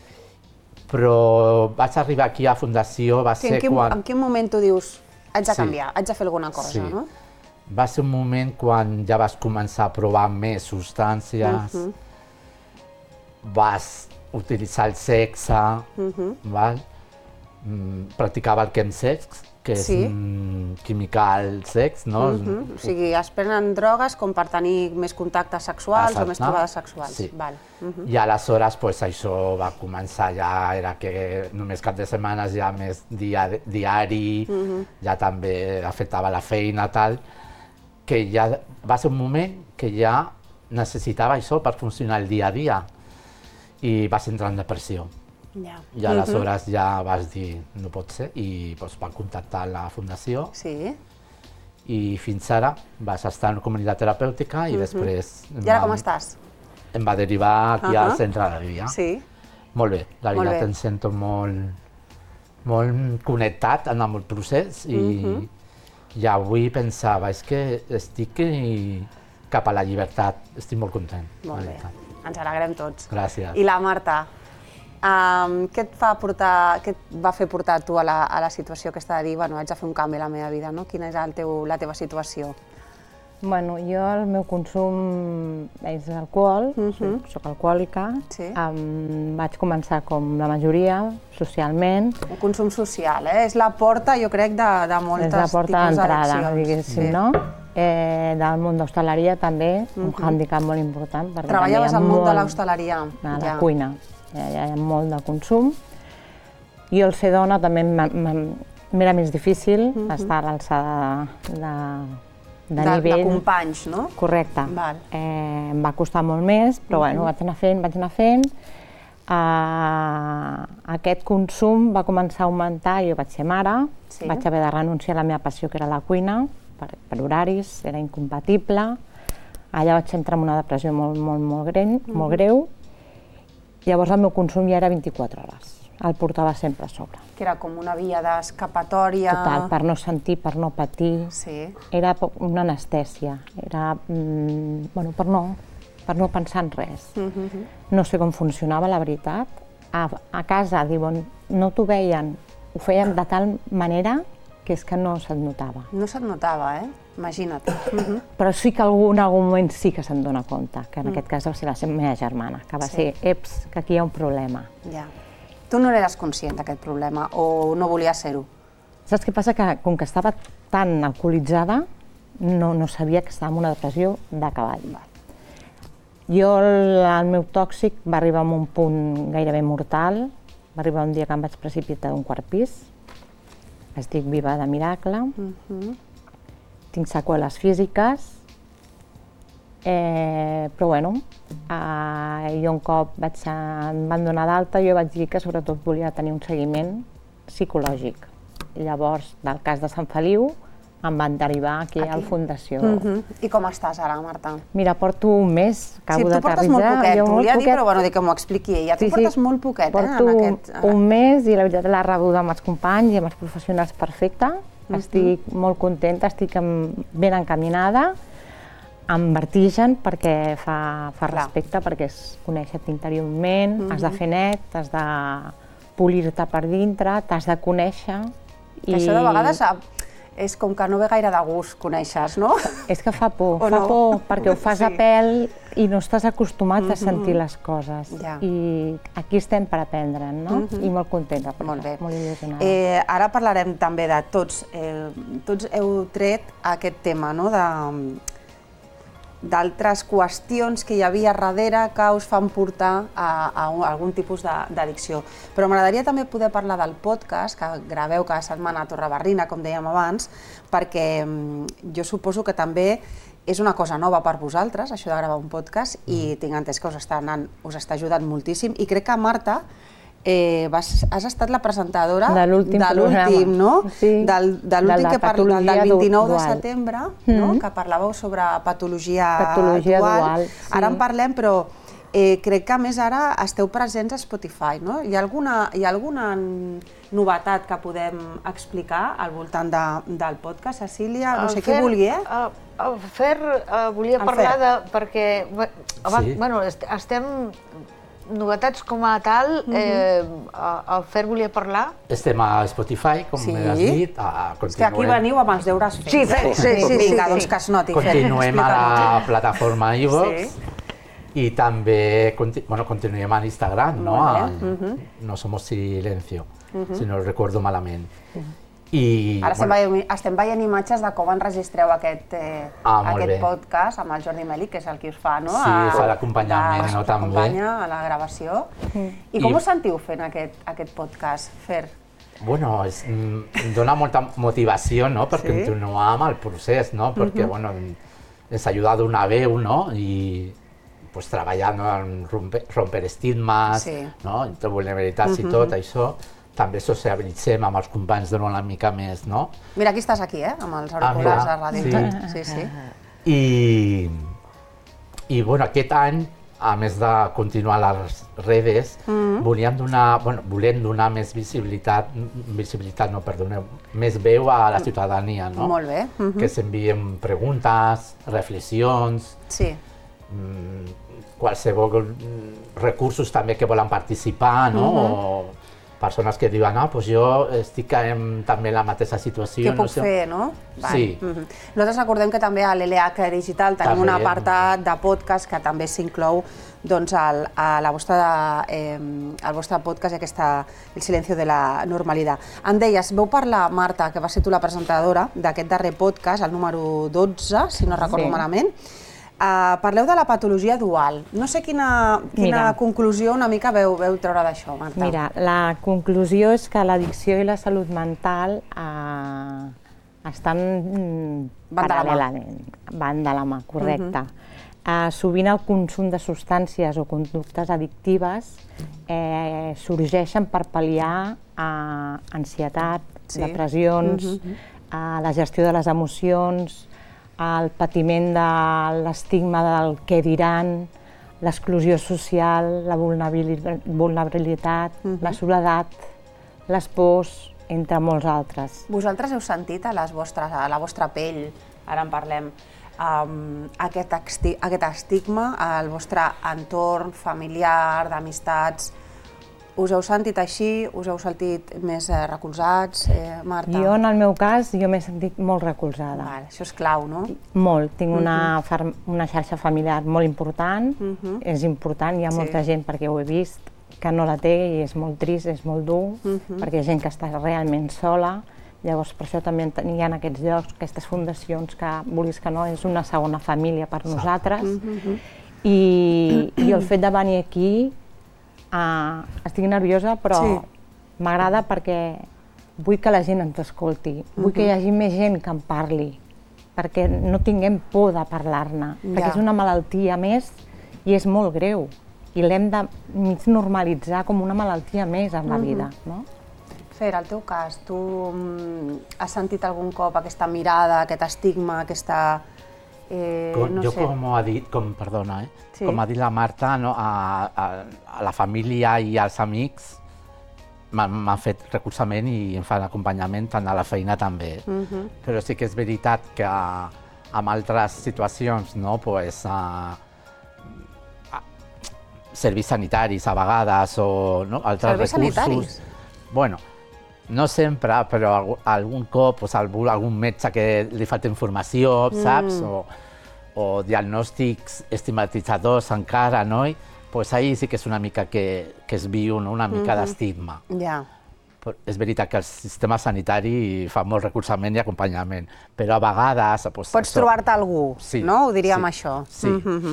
Però vaig arribar aquí a Fundació, va ser quan... En quin moment tu dius, haig de canviar, haig de fer alguna cosa, no? Va ser un moment quan ja vas començar a provar més substàncies, vas utilitzar el sexe, practicava el chemsex, que és química al sex, no? O sigui, es prenen drogues com per tenir més contactes sexuals o més trobades sexuals. Sí. I aleshores això va començar, ja era que només cap de setmanes ja més diari, ja també afectava la feina, tal, que ja va ser un moment que ja necessitava això per funcionar el dia a dia i vas entrar en depressió. I aleshores ja vas dir, no pot ser, i van contactar la Fundació i fins ara vas estar en una comunitat terapèutica i després... I ara com estàs? Em va derivar aquí al centre de dia. Sí? Molt bé, la veritat em sento molt connectat amb el procés i avui pensava, és que estic cap a la llibertat, estic molt content. Molt bé, ens alegrem tots. Gràcies. I la Marta? Què et va fer portar tu a la situació aquesta de dir, bueno, haig de fer un canvi a la meva vida, no? Quina és la teva situació? Bueno, jo el meu consum és alcohol, soc alcohòlica, vaig començar com la majoria, socialment. Un consum social, és la porta, jo crec, de moltes tipus d'addiccions. És la porta d'entrada, diguéssim, no? Del món d'hostaleria també, un hàndicap molt important. Treballaves al món de l'hostaleria? A la cuina. Hi ha molt de consum. Jo al ser dona també m'era més difícil estar a l'alçada de nivell. De companys, no? Correcte. Em va costar molt més, però bueno, vaig anar fent. Aquest consum va començar a augmentar, jo vaig ser mare, vaig haver de renunciar a la meva passió, que era la cuina, per horaris, era incompatible. Allà vaig entrar en una depressió molt greu. Llavors el meu consum ja era 24 hores, el portava sempre a sobre. Que era com una via d'escapatòria... Total, per no sentir, per no patir. Era una anestèsia, era per no pensar en res. No sé com funcionava, la veritat. A casa, diuen, no t'ho veien, ho feien de tal manera que és que no se't notava. No se't notava, imagina't. Però sí que en algun moment sí que se'n dona compte, que en aquest cas va ser la meva germana, que va ser, que aquí hi ha un problema. Tu no eres conscient d'aquest problema o no volies ser-ho? Saps què passa? Que com que estava tan alcoholitzada, no sabia que estava en una depressió de cavall. Jo, el meu tòxic va arribar a un punt gairebé mortal, va arribar un dia que em vaig precipitar d'un quart pis, estic viva de miracle, tinc seqüeles físiques, però bueno, jo un cop em van donar d'alta, jo vaig dir que sobretot volia tenir un seguiment psicològic. Llavors, del cas de Sant Feliu, em van derivar aquí a la Fundació. I com estàs ara, Marta? Mira, porto un mes, acabo d'aterritzar. Sí, tu portes molt poquet, t'ho volia dir, però bueno, que m'ho expliqui ella. Tu portes molt poquet, Porto un mes i la veritat l'he rebuda amb els companys i amb els professionals perfecte. Estic molt contenta, estic ben encaminada, amb vertigen perquè fa respecte, perquè és conèixer-te interiorment, has de fer net, has de polir-te per dintre, t'has de conèixer. Això de vegades és com que no ve gaire de gust conèixer, no? És que fa por, perquè ho fas a pèl i no estàs acostumat a sentir les coses. I aquí estem per aprendre'n, no? I molt contenta per això, molt il·lusionada. Ara parlarem també de tots. Tots heu tret aquest tema, no? d'altres qüestions que hi havia darrere que us fan portar a algun tipus d'addicció. Però m'agradaria també poder parlar del podcast, que graveu cada setmana a Torrebarrina, com dèiem abans, perquè jo suposo que també és una cosa nova per vosaltres, això de gravar un podcast, i tinc entès que us està ajudant moltíssim. I crec que, Marta, has estat la presentadora de l'últim programa, no? Sí, del 29 de setembre, que parlàveu sobre patologia dual. Ara en parlem, però crec que a més ara esteu presents a Spotify, no? Hi ha alguna novetat que podem explicar al voltant del podcast, Cecília? No sé què vulgui, El Fer volia parlar perquè estem... Novetats com a tal, el Fer volia parlar? Estem a Spotify, com has dit. És que aquí veniu amb els deures fets. Sí. Vinga, doncs que es noti. Continuem a la plataforma iVoox i també continuem a l'Instagram, no? No somos silencio, si no recordo malament. Ara estem veient imatges de com enregistreu aquest podcast amb el Jordi Meli, que és el que us fa, no? Sí, fa l'acompanyament, no? També. Acompanya a la gravació. I com us sentiu fent aquest podcast, Fer? Bueno, em dona molta motivació, no?, per continuar amb el procés, no?, perquè, bueno, ens ajuda a donar veu, no?, i treballar en romper estigmes, no?, entre vulnerabilitats i tot això. També socialitzem amb els companys de una mica més, no? Mira, aquí estàs aquí, amb els auriculars de ràdio. Sí. I, bueno, aquest any, a més de continuar les redes, volem donar més més veu a la ciutadania, no? Molt bé. Que s'envien preguntes, reflexions, qualsevol recursos també que volen participar, no? Persones que diuen, jo estic també en la mateixa situació. Què puc fer, no? Sí. Nosaltres recordem que també a l'LH Digital tenim un apartat de podcast que també s'inclou al vostre podcast, El silencio de la normalidad. Em deies, vau parlar, Marta, que va ser tu la presentadora d'aquest darrer podcast, el número 12, si no recordo malament. Parleu de la patologia dual. No sé quina conclusió una mica veu treure d'això, Marta. Mira, la conclusió és que l'addicció i la salut mental estan paral·lelament, van de la mà, correcte. Sovint el consum de substàncies o conductes addictives sorgeixen per pal·liar ansietat, depressions, la gestió de les emocions, el patiment de l'estigma del què diran, l'exclusió social, la vulnerabilitat, la soledat, les pors, entre molts altres. Vosaltres heu sentit a la vostra pell, ara en parlem, aquest estigma al vostre entorn familiar, d'amistats? Us heu sentit així? Us heu sentit més recolzats, Marta? Jo, en el meu cas, m'he sentit molt recolzada. Això és clau, no? Molt. Tinc una xarxa familiar molt important. És important, hi ha molta gent, perquè ho he vist, que no la té i és molt trist, és molt dur, perquè hi ha gent que està realment sola. Llavors, per això també hi ha aquests llocs, aquestes fundacions, que, vulguis que no, és una segona família per nosaltres. I el fet de venir aquí, estic nerviosa, però m'agrada perquè vull que la gent ens escolti, vull que hi hagi més gent que en parli, perquè no tinguem por de parlar-ne, perquè és una malaltia més i és molt greu, i l'hem de mig normalitzar com una malaltia més en la vida. Fer, al teu cas, tu has sentit algun cop aquesta mirada, aquest estigma, aquesta... Jo, com ha dit la Marta, a la família i als amics m'ha fet recolzament i em fan acompanyament tant a la feina també. Però sí que és veritat que en altres situacions, serveis sanitaris a vegades o altres recursos... Bueno, no sempre, però algun cop algun metge que li falta informació, saps? O diagnòstics estigmatitzadors encara, no? Doncs ahí sí que és una mica que es viu una mica d'estigma. és veritat que el sistema sanitari fa molt recolzament i acompanyament, però a vegades... Pots trobar-te algú, no? Ho diríem això. Sí.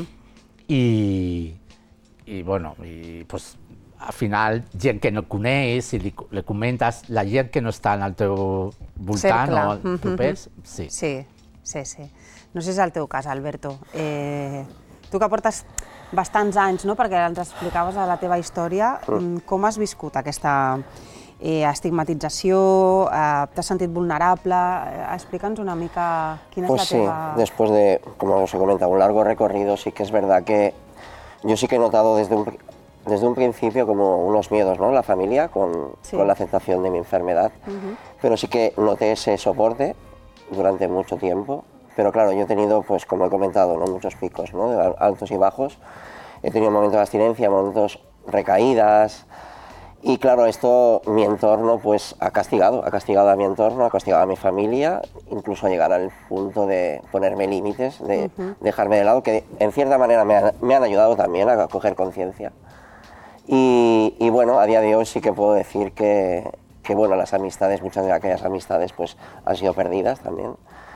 I bueno, al final, gent que no coneix, si li comentes, la gent que no està al teu voltant o propers, sí. Sí. No sé si és el teu cas, Alberto. Tu que portes bastants anys, no?, perquè ens explicaves a la teva història, com has viscut aquesta estigmatització, t'has sentit vulnerable? Explica'ns una mica quina és la teva... Pues sí, después de, como os he comentado, un largo recorrido, sí que es verdad que yo sí que he notado desde un principio como unos miedos, ¿no?, en la familia con la aceptación de mi enfermedad, pero sí que noté ese soporte durante mucho tiempo. Pero claro, yo he tenido, pues como he comentado, ¿no?, muchos picos, ¿no?, de altos y bajos. He tenido momentos de abstinencia, momentos recaídas. Y claro, esto mi entorno pues ha castigado a mi entorno, ha castigado a mi familia, incluso a llegar al punto de ponerme límites, de dejarme de lado, que en cierta manera me han ayudado también a coger conciencia. Y bueno, a día de hoy sí que puedo decir que bueno, las amistades, muchas de aquellas amistades pues han sido perdidas también.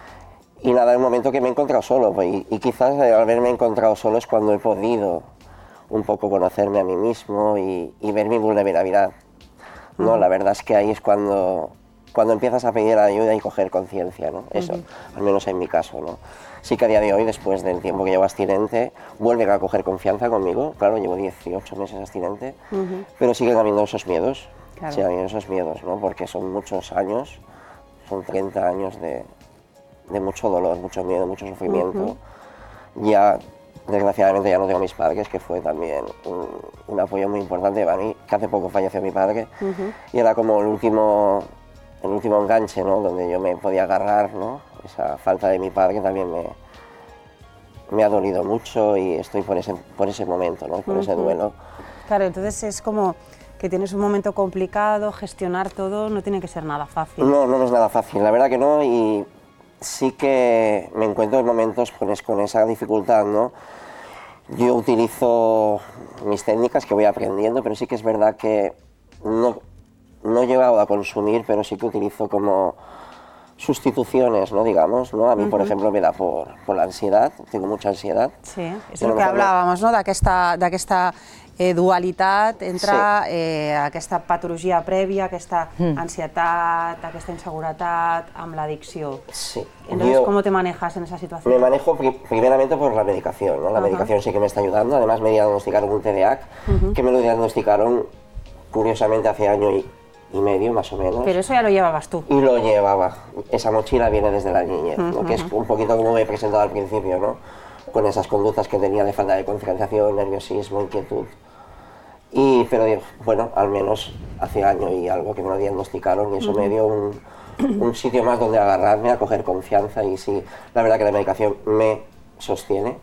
Y nada, en un momento que me he encontrado solo, y quizás al haberme encontrado solo es cuando he podido un poco conocerme a mí mismo y ver mi vulnerabilidad, ¿no? La verdad es que ahí es cuando empiezas a pedir ayuda y coger conciencia, ¿no? Eso, al menos en mi caso, ¿no? Sí que a día de hoy, después del tiempo que llevo abstinente, vuelven a coger confianza conmigo. Claro, llevo 18 meses abstinente, pero siguen habiendo esos miedos, siguen habiendo esos miedos, ¿no? Porque son muchos años, son 30 años de mucho dolor, mucho miedo, mucho sufrimiento. Ya, desgraciadamente, ya no tengo a mis padres, que fue también un apoyo muy importante para mí, que hace poco falleció mi padre, y era como el último enganche, ¿no?, donde yo me podía agarrar, ¿no? Esa falta de mi padre también me ha dolido mucho y estoy por ese momento, ¿no?, por ese duelo. Claro, entonces es como que tienes un momento complicado, gestionar todo no tiene que ser nada fácil. No es nada fácil, la verdad que no, y sí que me encuentro en momentos con esa dificultad, ¿no? Yo utilizo mis técnicas que voy aprendiendo, pero sí que es verdad que no he llegado a consumir, pero sí que utilizo como sustituciones, ¿no?, digamos, ¿no? A mí, por ejemplo, me da por la ansiedad, tengo mucha ansiedad. Sí, és el que hablàvem, no?, d'aquesta dualitat entre aquesta patologia prèvia, aquesta ansietat, aquesta inseguretat amb l'addicció. Sí. Entonces, ¿cómo te manejas en esa situación? Me manejo primeramente por la medicación, ¿no? La medicación sí que me está ayudando, además me diagnosticaron un TDAH, que me lo diagnosticaron curiosamente hace año y medio, más o menos. Pero eso ya lo llevabas tú. Y lo llevaba. Esa mochila viene desde la niñez, ¿no?, que es un poquito como me he presentado al principio, ¿no?, con esas conductas que tenía de falta de concentración, nerviosismo, inquietud. Pero bueno, al menos hace año y algo que me lo diagnosticaron y eso me dio un sitio más donde agarrarme, a coger confianza, y sí, la verdad que la medicación me sostiene.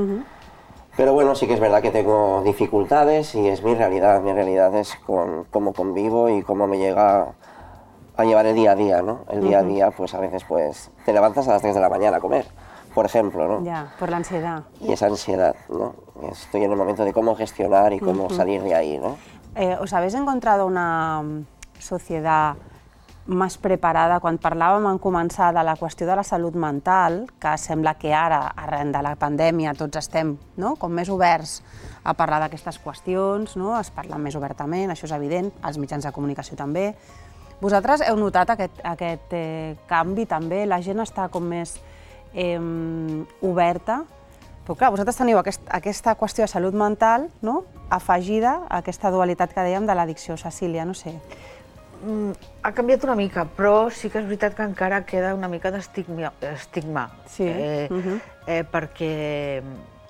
Pero bueno, sí que es verdad que tengo dificultades y es mi realidad es cómo convivo y cómo me llega a llevar el día a día, ¿no? El día a día, pues a veces pues te levantas a las 3 de la mañana a comer, por ejemplo, ¿no? Ya, por la ansiedad. Y esa ansiedad, ¿no? Estoy en el momento de cómo gestionar y cómo salir de ahí, ¿no? ¿Os habéis encontrado una societat més preparada? Quan parlàvem en començar de la qüestió de la salut mental, que sembla que ara, arran de la pandèmia, tots estem, no?, com més oberts a parlar d'aquestes qüestions, no?, es parlen més obertament, això és evident, els mitjans de comunicació també. Vosaltres heu notat aquest canvi també? La gent està com més oberta? Però clar, vosaltres teniu aquesta qüestió de salut mental, no?, afegida a aquesta dualitat que dèiem de l'addicció. Cecília, no sé. Ha canviat una mica, però sí que és veritat que encara queda una mica d'estigma. Sí. Perquè,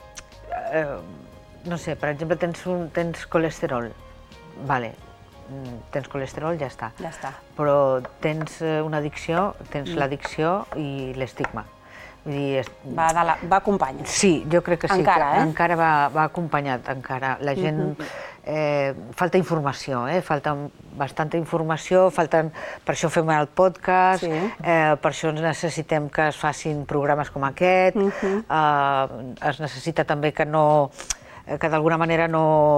no sé, per exemple, tens colesterol. Vale, tens colesterol, ja està. Ja està. Però tens una addicció, tens l'addicció i l'estigma. Va acompanyat. Sí, jo crec que sí. Encara va acompanyat, encara. La gent... Falta informació, falta bastanta informació, per això fem el podcast, per això necessitem que es facin programes com aquest, es necessita també que d'alguna manera no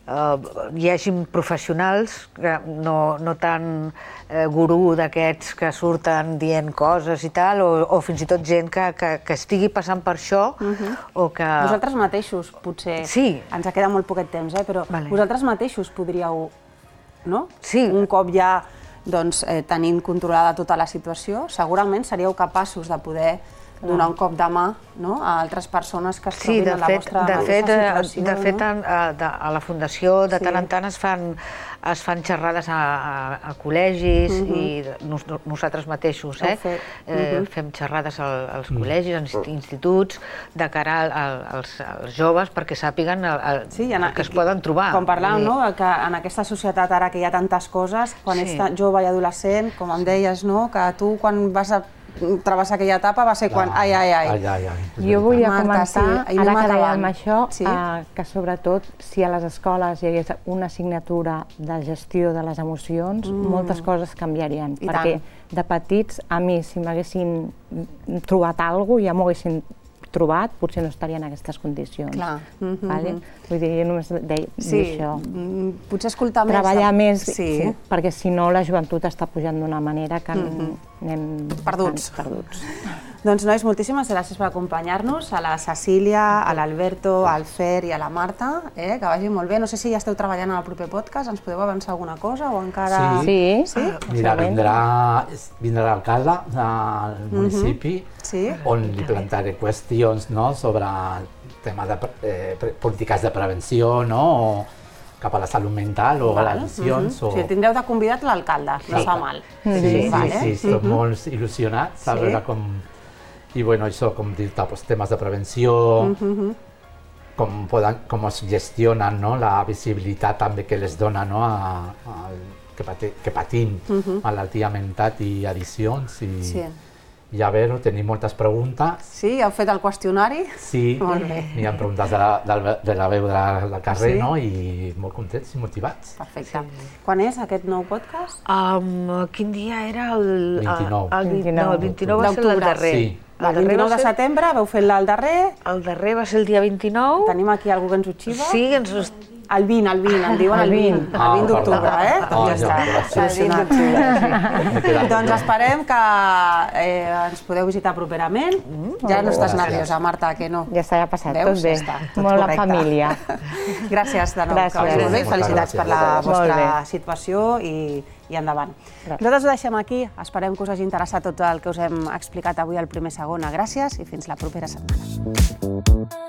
hi hagin professionals, no tan gurú d'aquests que surten dient coses i tal, o fins i tot gent que estigui passant per això, o que... Vosaltres mateixos, potser... Sí. Ens queda molt poquet temps, però vosaltres mateixos podríeu, no? Sí. Un cop ja tenint controlada tota la situació, segurament seríeu capaços de poder donar un cop de mà a altres persones que es trobin en la vostra mateixa situació. De fet, a la Fundació de tant en tant es fan xerrades a col·legis i nosaltres mateixos fem xerrades als col·legis, als instituts, de cara als joves perquè sàpiguen que es poden trobar. Com parlàvem, que en aquesta societat ara que hi ha tantes coses, quan ets jove i adolescent, com em deies, que tu quan vas a travessar aquella etapa va ser quan... Ai. Jo volia comentar, ara que dèiem això, que sobretot si a les escoles hi hagués una assignatura de gestió de les emocions, moltes coses canviarien. Perquè de petits, a mi, si m'haguessin trobat alguna cosa, ja m'ho haguessin trobat, potser no estaria en aquestes condicions. Vull dir, jo només deia això. Potser escoltar més... Treballar més, perquè si no la joventut està pujant d'una manera que anem... Perduts. Doncs, nois, moltíssimes gràcies per acompanyar-nos, a la Cecília, a l'Alberto, al Fer i a la Marta, que vagi molt bé. No sé si ja esteu treballant en el proper podcast, ens podeu avançar alguna cosa o encara... Sí. Mira, vindrà l'alcalde del municipi, on li plantaré qüestions sobre tema de polítiques de prevenció, cap a la salut mental o a les addiccions. O sigui, tindreu de convidat l'alcalde, no fa mal. Sí, estic molt il·lusionat, a veure com... I bueno, això, com dir, temes de prevenció, com es gestionen, la visibilitat també que les dona que patim malaltia mental i addiccions. I a veure, tenim moltes preguntes. Sí, heu fet el qüestionari? Sí, hi ha preguntes de la veu del carrer i molt contents i motivats. Perfecte. Quan és aquest nou podcast? Quin dia era? El 29. El 29 va ser el darrer. El 29 de setembre veu fer el darrer. El darrer va ser el dia 29. Tenim aquí algú que ens ho xiva. Sí, ens... El 20, en diuen el 20. El 20 d'octubre, Doncs ja està. El 20 d'octubre. Doncs esperem que ens podeu visitar properament. Ja no estàs nerviosa, Marta, que no? Ja està, ja ha passat, tot bé. Molt la família. Gràcies de nou, que vagi molt bé. Felicitats per la vostra situació i endavant. Nosaltres ho deixem aquí. Esperem que us hagi interessat tot el que us hem explicat avui al Primer Segona. Gràcies i fins la propera setmana.